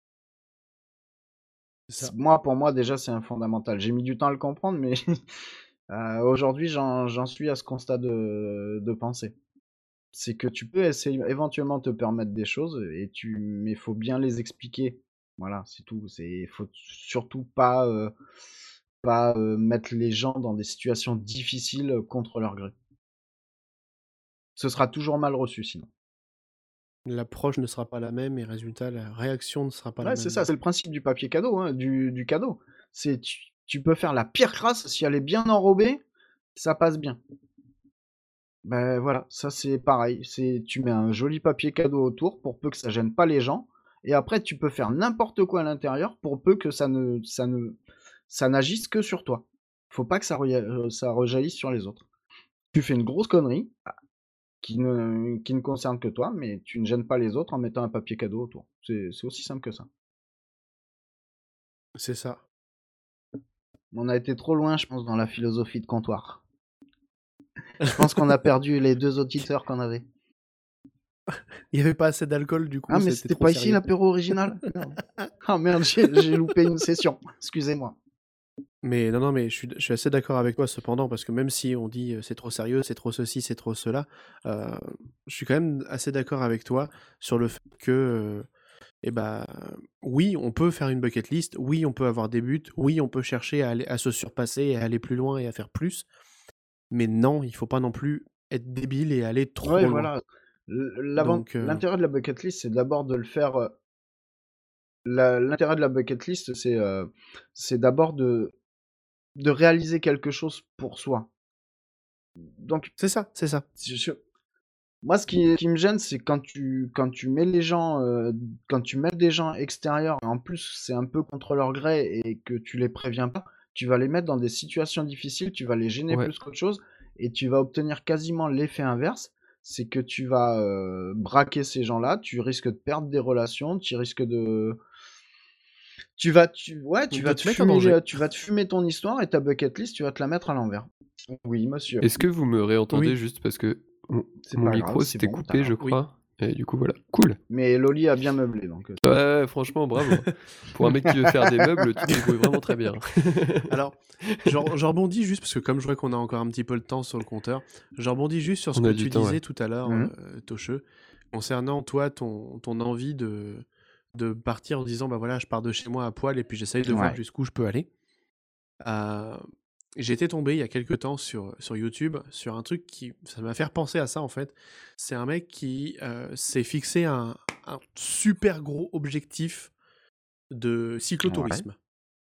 C'est ça. C'est- Moi, pour moi, déjà, c'est un fondamental. J'ai mis du temps à le comprendre, mais euh, aujourd'hui, j'en j'en suis à ce constat de, de pensée. C'est que tu peux essayer éventuellement te permettre des choses et tu mais faut bien les expliquer. Voilà, c'est tout. C'est faut surtout pas euh, pas euh, mettre les gens dans des situations difficiles euh, contre leur gré. Ce sera toujours mal reçu sinon. L'approche ne sera pas la même et résultat, la réaction ne sera pas la Ouais, c'est même. ça, c'est le principe du papier cadeau, hein, du, du cadeau. C'est tu, tu peux faire la pire crasse si elle est bien enrobée, ça passe bien. Ben voilà, ça c'est pareil. C'est tu mets un joli papier cadeau autour pour peu que ça gêne pas les gens et après tu peux faire n'importe quoi à l'intérieur pour peu que ça ne ça ne ça n'agisse que sur toi. Faut pas que ça reja heu, ça rejaillisse sur les autres. Tu fais une grosse connerie, ah, qui ne qui ne concerne que toi, mais tu ne gênes pas les autres en mettant un papier cadeau autour. C'est c'est aussi simple que ça. C'est ça. On a été trop loin, je pense, dans la philosophie de comptoir. Je pense qu'on a perdu les deux auditeurs qu'on avait. Il y avait pas assez d'alcool, du coup, Ah, mais c'était c'était trop pas ici sérieux. l'apéro original? Merde. Ah merde, j'ai j'ai loupé une session. Excusez-moi. Mais non, non, mais je suis, je suis assez d'accord avec toi cependant, parce que même si on dit euh, c'est trop sérieux, c'est trop ceci, c'est trop cela, euh, je suis quand même assez d'accord avec toi sur le fait que, euh, eh ben, oui, on peut faire une bucket list, oui, on peut avoir des buts, oui, on peut chercher à, aller, à se surpasser et à aller plus loin et à faire plus, mais non, il faut pas non plus être débile et aller trop Ouais, loin. voilà. L- l'avant- Donc, euh, L'intérêt de la bucket list, c'est d'abord de le faire. euh, la- L'intérêt de la bucket list, c'est euh, c'est d'abord de, de réaliser quelque chose pour soi. Donc, c'est ça, c'est ça. je- je- moi, ce qui, qui me gêne, c'est quand tu, quand tu mets les gens, euh, quand tu mets des gens extérieurs, et en plus, c'est un peu contre leur gré et que tu les préviens pas, tu vas les mettre dans des situations difficiles, tu vas les gêner Ouais. plus qu'autre chose, et tu vas obtenir quasiment l'effet inverse, c'est que tu vas euh, braquer ces gens-là, tu risques de perdre des relations, tu risques de... Tu vas, tu, ouais, tu De vas te te mettre en fumer, danger. le- tu vas te fumer ton histoire et ta bucket list, tu vas te la mettre à l'envers. Oui, monsieur. Est-ce que vous me réentendez Oui. juste parce que mon, C'est mon pas micro grave, c'est s'était bon, coupé, t'as- je Oui. crois. Et du coup, voilà. Cool. Mais Loli a bien meublé, donc... euh, Ouais, ouais, franchement, bravo. Pour un mec qui veut faire des meubles, tu te débrouilles vraiment très bien. Alors, je, je rebondis juste, parce que comme je vois qu'on a encore un petit peu le temps sur le compteur, je rebondis juste sur ce On que a du tu temps, disais ouais. tout à l'heure, Mhm. euh, Tocheux, concernant toi, ton, ton envie de, de partir en disant, bah voilà, je pars de chez moi à poil et puis j'essaye de voir Ouais. jusqu'où je peux aller. Euh, J'étais tombé il y a quelques temps sur, sur YouTube sur un truc qui, ça m'a fait penser à ça en fait. C'est un mec qui euh, s'est fixé un, un super gros objectif de Ouais. cyclotourisme.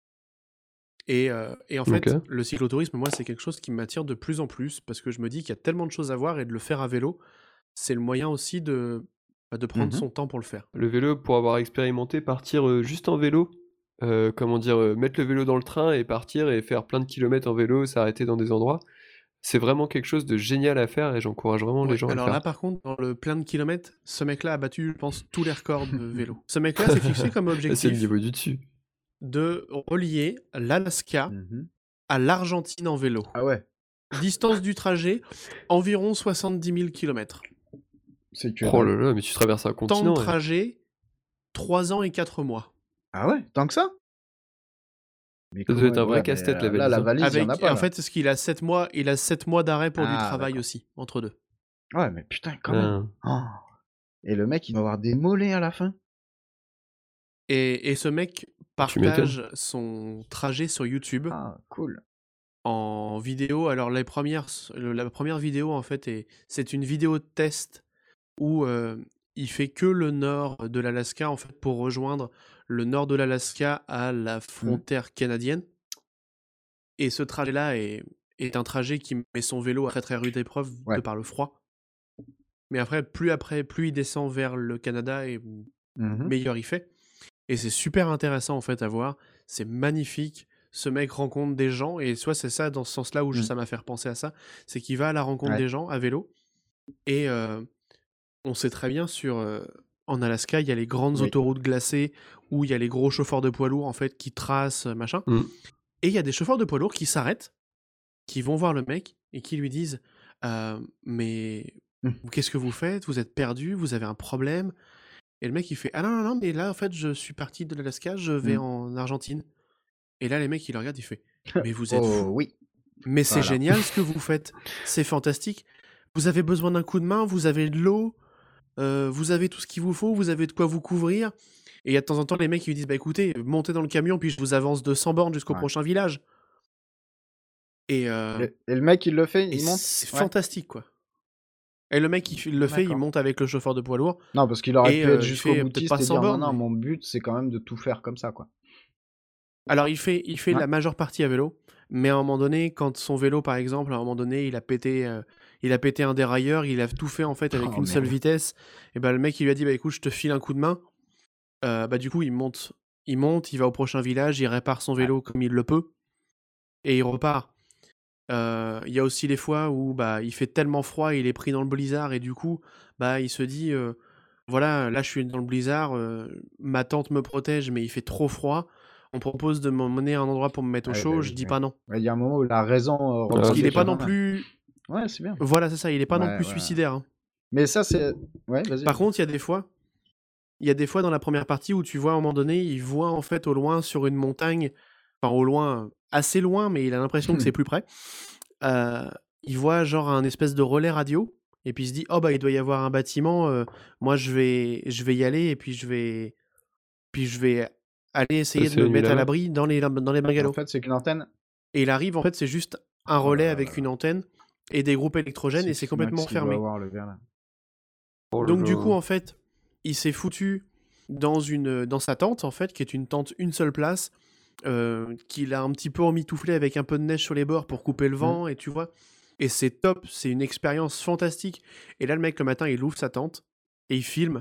Et, euh, et en fait, Ok. le cyclotourisme, moi, c'est quelque chose qui m'attire de plus en plus parce que je me dis qu'il y a tellement de choses à voir et de le faire à vélo, c'est le moyen aussi de, bah, de prendre Mhm. son temps pour le faire. Le vélo, pour avoir expérimenté, partir euh, juste en vélo, euh, comment dire, euh, mettre le vélo dans le train et partir et faire plein de kilomètres en vélo, s'arrêter dans des endroits, c'est vraiment quelque chose de génial à faire et j'encourage vraiment les Ouais, gens à le alors là, faire. par contre, dans le plein de kilomètres, ce mec-là a battu, je pense, tous les records de vélo. Ce mec-là s'est fixé comme Là, c'est le objectif niveau du dessus. de relier l'Alaska Mhm. à l'Argentine en vélo. Ah ouais, Distance du trajet, environ soixante-dix mille kilomètres. c'est que Oh dalle. là là, mais tu traverses un Temps de continent. Ouais. trajet, trois ans et quatre mois. Ah ouais, tant que ça? Mais Ça doit comment... être un vrai Ouais, mais casse-tête, la euh, là, valise. la hein. valise, il y en a Avec, pas, en là. fait, ce qu'il a sept mois, il a sept mois d'arrêt pour du Ah, travail d'accord. aussi, entre deux. Ouais, mais putain, quand même. Ah. Oh. Et le mec, il va avoir des mollets à la fin. Et, et ce mec Tu m'étonnes. partage son trajet sur YouTube Ah, cool. en vidéo. Alors les premières, le- la première vidéo en fait, est, c'est une vidéo de test où euh, il fait que le nord de l'Alaska en fait pour rejoindre le nord de l'Alaska à la Mhm. frontière canadienne. Et ce trajet-là est, est un trajet qui met son vélo à très très rude épreuve Ouais. de par le froid. Mais après, plus après, plus il descend vers le Canada et Mhm. meilleur il fait. Et c'est super intéressant en fait à voir. C'est magnifique. Ce mec rencontre des gens et soit c'est ça dans ce sens-là où je- Mhm. ça m'a fait repenser à ça, c'est qu'il va à la rencontre Ouais. des gens à vélo et euh, on sait très bien sur euh, en Alaska il y a les grandes Oui. autoroutes glacées où il y a les gros chauffeurs de poids lourds en fait qui tracent euh, machin Mm. et il y a des chauffeurs de poids lourds qui s'arrêtent, qui vont voir le mec et qui lui disent euh, mais Mhm. qu'est-ce que vous faites? Vous êtes perdu? Vous avez un problème? Et le mec il fait ah non non non mais là en fait je suis parti de l'Alaska, je vais Mhm. en Argentine. Et là les mecs ils le regardent, il fait mais vous êtes Oh fou. oui. Mais c'est Voilà. génial ce que vous faites. C'est fantastique. Vous avez besoin d'un coup de main, vous avez de l'eau, euh, vous avez tout ce qu'il vous faut, vous avez de quoi vous couvrir. Et il y a de temps en temps les mecs qui lui disent bah écoutez, montez dans le camion puis je vous avance de cent bornes jusqu'au Ouais. prochain village. Et, euh, Et, et le mec, il le fait, et il monte. c'est Ouais. fantastique quoi. Et le mec il le fait, il D'accord. monte avec le chauffeur de poids lourd Non, parce qu'il aurait et pu être euh, il jusqu'au fait peut-être boutiste pas et cent dire non, bornes. non, Mais... mon but, c'est quand même de tout faire comme ça, quoi. Alors il fait, il fait Ouais. la majeure partie à vélo, mais à un moment donné, quand son vélo par exemple, à un moment donné, il a pété, euh, il a pété un dérailleur, il a tout fait en fait avec Oh une seule merde. vitesse. Et ben le mec il lui a dit bah écoute, je te file un coup de main. euh, bah, du coup, il monte, il monte, il va au prochain village, il répare son Ouais. vélo comme il le peut, et il repart. Euh, Il y a aussi les fois où bah, il fait tellement froid, il est pris dans le blizzard, et du coup, bah, il se dit, euh, voilà, là je suis dans le blizzard, euh, ma tante me protège, mais il fait trop froid. On propose de m'emmener à un endroit pour me mettre au Ouais, bah chaud, je oui, dis oui. pas non. Ouais, il y a un moment où la raison euh, Ah, Parce reprend qu'il le est pas non chemin. plus... Ouais, c'est bien. Voilà, c'est ça, il est pas non Ouais, plus ouais. suicidaire, hein. Mais ça, c'est. Ouais, vas-y. Par vas-y. contre, il y a des fois, il y a des fois dans la première partie où tu vois à un moment donné, il voit en fait au loin sur une montagne, enfin au loin, assez loin, mais il a l'impression que c'est plus près. Euh, il voit genre un espèce de relais radio, et puis il se dit, oh bah il doit y avoir un bâtiment, euh, moi je vais, je vais y aller, et puis je vais, puis je vais aller essayer de Passer me la nuit mettre à là-bas. l'abri dans les, dans les En bungalows. fait, c'est qu'une antenne. Et il arrive, en fait, c'est juste un Oh là relais là là avec une là. antenne et des groupes électrogènes, et c'est Six Max complètement qu'il doit fermé. avoir, le gars là. Oh là Donc du là. coup, en fait, il s'est foutu dans, une, dans sa tente, en fait, qui est une tente une seule place, euh, qu'il a un petit peu emmitouflé avec un peu de neige sur les bords pour couper le Mm. vent, et tu vois. Et c'est top, c'est une expérience fantastique. Et là, le mec, le matin, il ouvre sa tente, et il filme.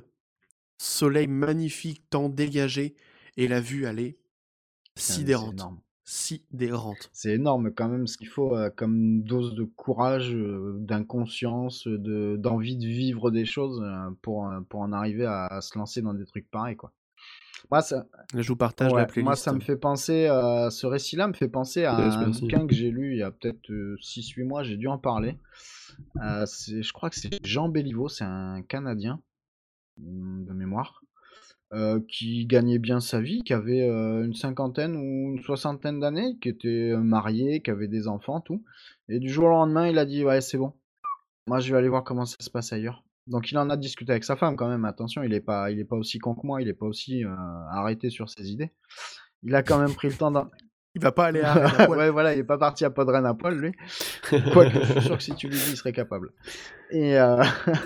Soleil magnifique, temps dégagé, et la vue, elle est Putain, mais c'est sidérante. énorme. Sidérante. C'est énorme quand même ce qu'il faut euh, comme dose de courage, euh, d'inconscience, de, d'envie de vivre des choses euh, pour, euh, pour en arriver à, à se lancer dans des trucs pareils, quoi. Moi, ça, Là, je vous partage la ouais, moi, playlist. ça me fait penser, euh, ce récit-là me fait penser à Yes, un merci. bouquin que j'ai lu il y a peut-être six huit mois, j'ai dû en parler. Euh, c'est, je crois que c'est Jean Béliveau, c'est un Canadien hum, de mémoire. Euh, qui gagnait bien sa vie, qui avait euh, une cinquantaine ou une soixantaine d'années, qui était euh, marié, qui avait des enfants, tout. Et du jour au lendemain, il a dit ouais, c'est bon. Moi, je vais aller voir comment ça se passe ailleurs. Donc, il en a discuté avec sa femme quand même. Attention, il est pas, il est pas aussi con que moi, il est pas aussi euh, arrêté sur ses idées. Il a quand même pris le temps d'en... Il va pas aller à Rennes à poil. Ouais, voilà, il est pas parti à Podren à poil, lui. Quoique, je suis sûr que si tu lui dis, il serait capable. Et, euh,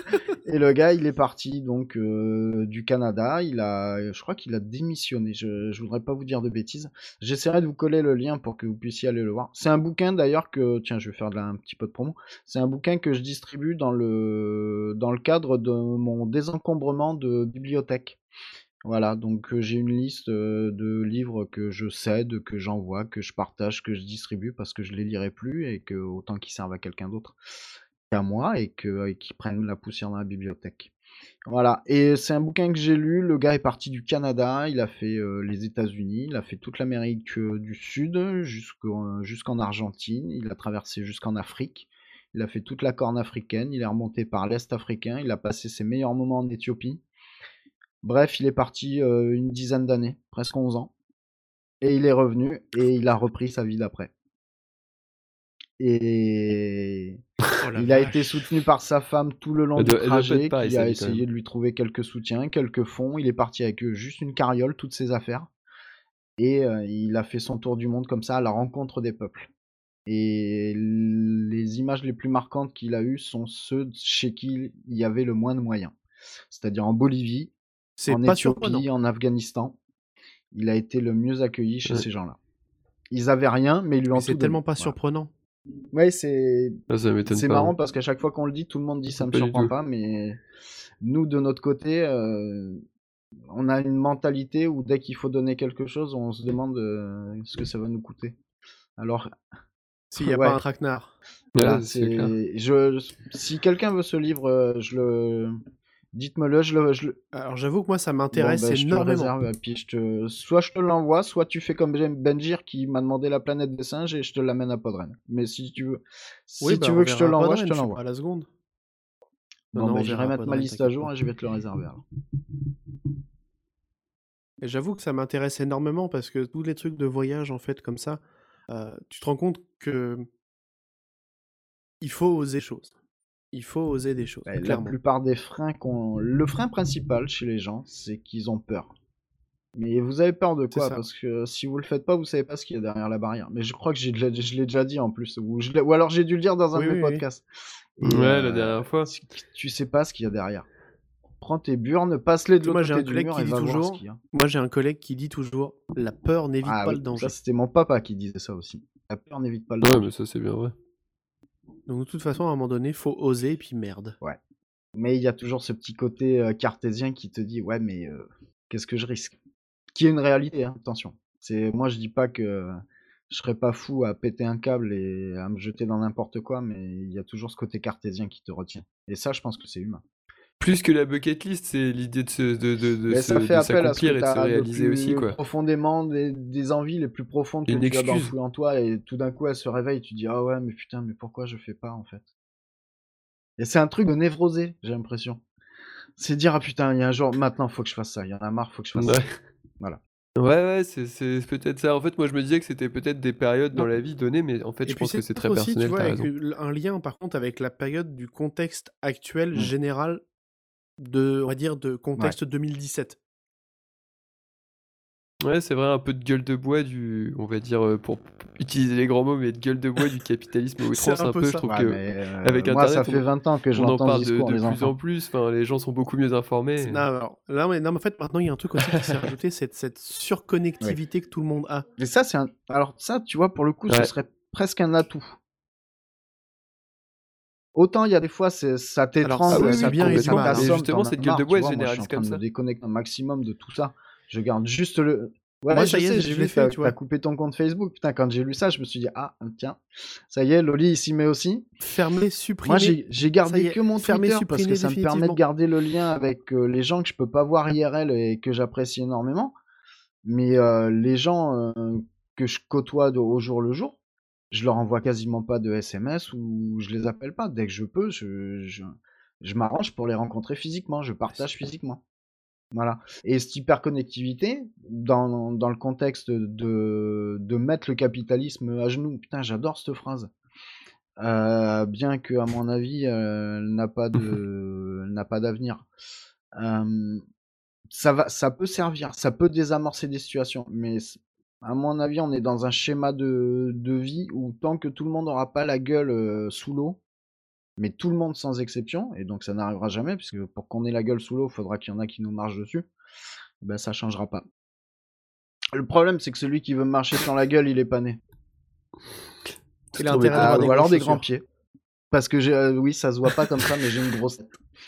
et le gars, il est parti donc euh, du Canada. Il a, je crois qu'il a démissionné. Je, je voudrais pas vous dire de bêtises. J'essaierai de vous coller le lien pour que vous puissiez aller le voir. C'est un bouquin d'ailleurs que, tiens, je vais faire de la- un petit peu de promo. C'est un bouquin que je distribue dans le dans le cadre de mon désencombrement de bibliothèque. Voilà, donc euh, j'ai une liste euh, de livres que je cède, que j'envoie, que je partage, que je distribue parce que je les lirai plus et que autant qu'ils servent à quelqu'un d'autre qu'à moi et que et qu'ils prennent la poussière dans la bibliothèque. Voilà, et c'est un bouquin que j'ai lu. Le gars est parti du Canada, il a fait euh, les États-Unis, il a fait toute l'Amérique euh, du Sud jusqu'au- jusqu'en Argentine, il a traversé jusqu'en Afrique, il a fait toute la Corne africaine, il est remonté par l'Est africain, il a passé ses meilleurs moments en Éthiopie. Bref, il est parti euh, une dizaine d'années, presque onze ans, et il est revenu et il a repris sa vie d'après. Et Oh la il a été vache. soutenu par sa femme tout le long Elle du doit- elle doit pas être trajet, pareille, qui sa a vie, quand essayé même. de lui trouver quelques soutiens, quelques fonds. Il est parti avec eux juste une carriole, toutes ses affaires. Et euh, il a fait son tour du monde comme ça, à la rencontre des peuples. Et les images les plus marquantes qu'il a eues sont ceux chez qui il y avait le moins de moyens. C'est-à-dire en Bolivie, C'est en pas surprenant. Éthiopie, en Afghanistan. Il a été le mieux accueilli chez Ouais. ces gens-là. Ils avaient rien, mais ils lui ont Mais tout c'est donné. tellement pas Voilà. surprenant. Ouais, c'est Ah, ça m'étonne c'est pas. marrant hein. parce qu'à chaque fois qu'on le dit, tout le monde dit ça me Pas du surprend tout. pas, mais nous de notre côté, euh, on a une mentalité où dès qu'il faut donner quelque chose, on se demande euh, ce que ça va nous coûter. Alors, S'il n'y a ouais, pas un traquenard. voilà, Ouais, c'est clair. c'est je si quelqu'un veut ce livre, euh, je le dites-moi-le, je le, je le... Alors j'avoue que moi ça Bon, m'intéresse ben, je te le énormément. réserve, et puis je te... soit je te l'envoie, soit tu fais comme Ben- Benjir qui m'a demandé la planète des singes et je te l'amène à Podren. Mais si tu veux, si Oui, tu bah on veux que je te verra à l'envoie, je Podren, te je suis l'envoie. pas à la seconde. Non, Bon, non, ben, on j'irai verra à mettre ma Podren, liste à t'inquiète jour pas. et je vais te le réserver alors. Et j'avoue que ça m'intéresse énormément parce que tous les trucs de voyage en fait comme ça, euh, tu te rends compte que il faut oser des choses. Il faut oser des choses, Ouais, la clairement. plupart des freins qu'on... Le frein principal chez les gens, c'est qu'ils ont peur. Mais vous avez peur de C'est quoi? ça. Parce que si vous le faites pas, vous savez pas ce qu'il y a derrière la barrière. Mais je crois que j'ai déjà- je l'ai déjà dit en plus. Ou, je l'ai- ou alors j'ai dû le dire dans un Oui, de mes oui, oui. podcasts. Et, Ouais, la euh, dernière fois. tu, tu sais pas ce qu'il y a derrière. Prends tes burnes, passe-les de Moi l'autre j'ai côté un du collègue mur qui et dit va voir ce toujours, qu'il y a. moi j'ai un collègue qui dit toujours, la peur n'évite Ah pas oui, le ça danger. c'était mon papa qui disait ça aussi. La peur n'évite pas le Ouais, danger. mais ça, c'est bien vrai. Donc de toute façon à un moment donné, faut oser et puis merde. Ouais. Mais il y a toujours ce petit côté euh, cartésien qui te dit ouais mais euh, Qu'est-ce que je risque? Qui est une réalité, hein, attention. C'est, moi, je dis pas que je serais pas fou à péter un câble et à me jeter dans n'importe quoi, mais il y a toujours ce côté cartésien qui te retient. Et ça, je pense que c'est humain. Plus que la bucket list, c'est l'idée de se, de, de, de Mais se, ça fait de appel à ce que s'accomplir et de se tu as de réaliser aussi, plus quoi. profondément, des, des envies les plus profondes que Une tu as excuse. d'enfouir en toi, et tout d'un coup, elles se réveillent, tu dis, ah ouais, mais putain, mais pourquoi je fais pas, en fait? Et c'est un truc de névrosé, j'ai l'impression. C'est dire, ah putain, il y a un jour, maintenant, faut que je fasse ça, il y en a marre, faut que je fasse Ouais. ça. Voilà. Ouais, ouais, c'est, c'est peut-être ça. En fait, moi, je me disais que c'était peut-être des périodes dans Non. la vie données, mais en fait, Et je puis pense que c'est c'est peut-être très aussi, tu personnel, vois, t'as avec raison. le- un lien par contre avec la période du contexte actuel Mm. général de, on va dire, de Ouais. contexte deux mille dix-sept. Ouais, c'est vrai, un peu de gueule de bois du, on va dire, euh, pour utiliser les grands mots, mais de gueule de bois du capitalisme à C'est outrance, un un peu peu, je ça. trouve Ouais, que mais euh, avec moi, ça Internet, fait on, vingt ans que je on en l'entends ce parle de, discours, de les plus en enfants. plus, enfin, les gens sont beaucoup mieux C'est- informés. Non, alors, là, mais, non, mais en fait, maintenant, il y a un truc aussi qui s'est rajouté, c'est cette Oui. surconnectivité que tout le monde a. Et ça, c'est un... Alors ça, tu vois, pour le coup, ce Ouais, serait presque un atout. Autant il y a des fois, c'est- ça Alors, ah t'étrangle, oui, c'est ça du oui, bien et du ça complètement. mal, hein. Mais t'assomme, justement, t'en as cette gueule de marre, tu bois, elle vois. se Moi, je suis généralise en train comme de me ça. déconnecter un maximum de tout ça. Je garde juste le... Ouais, Moi, je ça y est, sais, je j'ai l'ai vu, fait, t'as tu t'as vois. coupé ton compte Facebook. Putain, quand j'ai lu ça, je me suis dit, ah, tiens, ça y est, Loli, il s'y met aussi. Fermer, Moi, supprimer, j'ai j'ai ça y gardé que est, mon fermer, Twitter parce que supprimer ça me permet de définitivement. garder le lien avec euh, les gens que je peux pas voir I R L et que j'apprécie énormément. Mais euh, les gens euh, que je côtoie de- au jour le jour, je leur envoie quasiment pas de S M S ou je les appelle pas. Dès que je peux, je, je, je m'arrange pour les rencontrer physiquement, je partage physiquement. Voilà. Et cette hyperconnectivité, dans, dans le contexte de, de mettre le capitalisme à genoux, putain, j'adore cette phrase. Euh, bien que, à mon avis, euh, elle n'a pas de, elle n'a pas d'avenir. Euh, ça va, ça peut servir, ça peut désamorcer des situations, mais c- à mon avis, on est dans un schéma de, de vie où tant que tout le monde n'aura pas la gueule euh, sous l'eau, mais tout le monde sans exception, et donc ça n'arrivera jamais, puisque pour qu'on ait la gueule sous l'eau, il faudra qu'il y en a qui nous marchent dessus, ben ça changera pas. Le problème, c'est que celui qui veut marcher sans la gueule, il est pas né. Il a Tout intérêt embêtant. Ah, d'avoir des ou alors grosses des grands chaussures. pieds. Parce que j'ai, euh, oui, ça se voit pas comme ça, mais j'ai une grosse tête.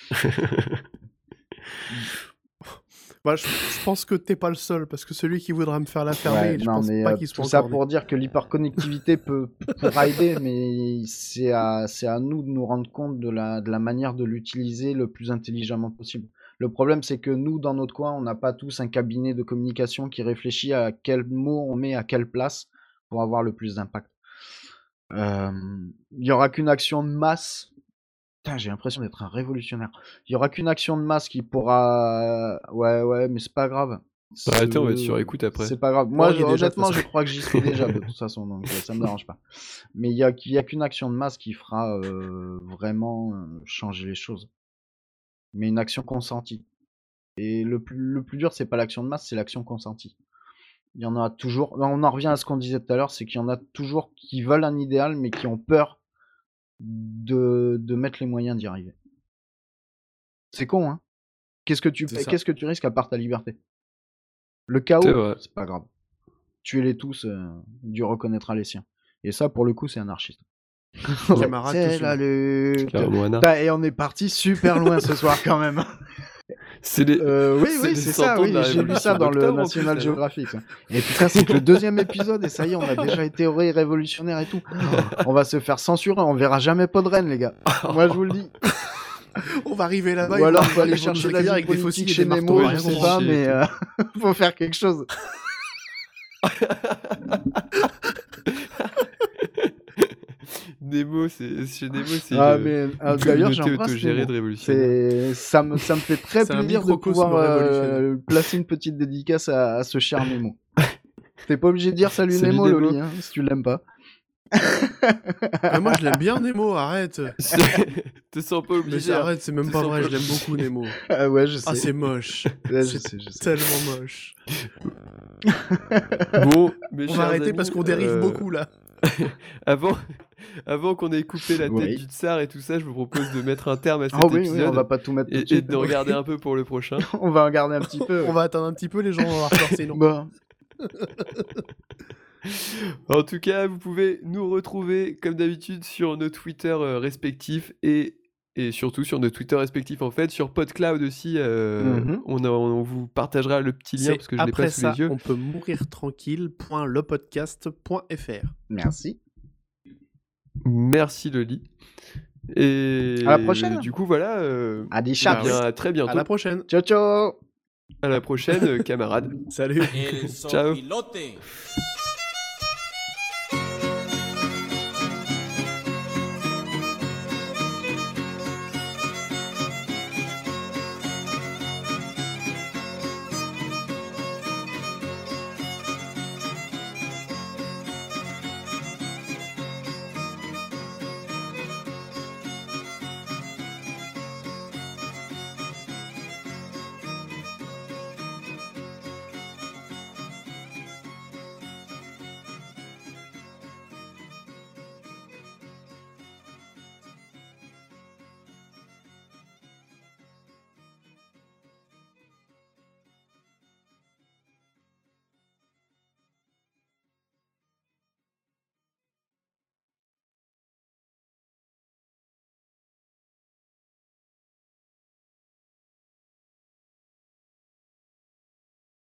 Bah, je, je pense que t'es pas le seul, parce que celui qui voudra me faire la fermer, Ouais, je non, pense mais pas euh, qu'il tout soit ça encore né. pour dire que l'hyperconnectivité peut, pourra aider, mais c'est à, c'est à nous de nous rendre compte de la, de la manière de l'utiliser le plus intelligemment possible. Le problème, c'est que nous, dans notre coin, on n'a pas tous un cabinet de communication qui réfléchit à quel mot on met à quelle place pour avoir le plus d'impact. Euh, Il y aura qu'une action de masse. Putain, j'ai l'impression d'être un révolutionnaire. Il y aura qu'une action de masse qui pourra. Ouais, ouais, mais c'est pas grave. Bah, attends, on va être sur Ce- écoute après. C'est pas grave. Moi, Moi, on y est déjà, de toute honnêtement, je façon. crois que j'y suis déjà de toute façon, donc euh, ça me dérange pas. Mais il y a, il y a qu'une action de masse qui fera euh, vraiment euh, changer les choses. Mais une action consentie. Et le plus, le plus dur, c'est pas l'action de masse, c'est l'action consentie. Il y en a toujours. On en revient à ce qu'on disait tout à l'heure, c'est qu'il y en a toujours qui veulent un idéal, mais qui ont peur de, de mettre les moyens d'y arriver. C'est con, hein? Qu'est-ce que tu C'est fais, ça. qu'est-ce que tu risques à part ta liberté? Le C'est chaos, vrai. c'est pas grave. Tuez-les tous, euh, Dieu reconnaîtra les siens. Et ça, pour le coup, c'est anarchiste. Camarades, C'est tous la unis. lutte. Carrément anarche. Putain, et on est parti super loin ce soir quand même. C'est les, Euh, oui, c'est oui, les c'est cent ça, ans de oui, la j'ai lu révolution ça dans le d'octobre en plus, National là, non? Geographic. ça. Et putain, c'est que le deuxième épisode, et ça y est, on a déjà été heureux et révolutionnaire et tout. On va se faire censurer, on verra jamais Podren, les gars. Moi, je vous le dis. On va arriver là-bas, Ou ils vont- alors, ils faut vont aller nous chercher la accueillir vie avec des politique fossiles et chez des marteaux, Nemo, on va je rien sais comprendre. pas, chier et mais tout. euh, faut faire quelque chose. Nemo, c'est chez Nemo, c'est Ah, une, mais euh, une d'ailleurs, communauté j'embrasse autogérée Nemo. de révolutionnaires. C'est, ça me, ça me fait très C'est un plaisir de microcosme pouvoir euh, révolutionnaire. placer une petite dédicace à, à ce cher Nemo. T'es pas obligé de dire salut, Salut Nemo, Nemo. Loli, hein, si tu l'aimes pas. Ah, moi, je l'aime bien, Nemo, arrête. Te sens pas Mais obligé. c'est- hein. arrête, c'est même Te pas sens vrai, pas je l'aime beaucoup, Nemo. Ah ouais, je sais. Ah, c'est moche. Ouais, je C'est sais, je sais. tellement moche. Bon, mes On chers va arrêter amis, parce qu'on dérive euh, beaucoup, là. Avant, avant qu'on ait coupé la tête Oui. du tsar et tout ça, je vous propose de mettre un terme à cet Oh oui, oui, épisode on va pas tout mettre tout et, de et suite. de regarder un peu pour le prochain. On va en garder un petit peu. On va attendre un petit peu, les gens vont avoir peur, sinon. Bon. En tout cas, vous pouvez nous retrouver comme d'habitude sur nos Twitter euh, respectifs et et surtout sur nos Twitter respectifs en fait, sur PodCloud aussi, euh, Mhm. on, a- on vous partagera le petit lien C'est parce que je l'ai après pas sous ça, les yeux. on peut mourir tranquille. le podcast point f r. Merci. Merci Loli. Et À la prochaine. du coup voilà, euh, Adi eh Chaps. bien, à très bientôt. À la prochaine. Ciao, ciao. À la prochaine, euh, camarades. Salut. El Ciao. sopilote.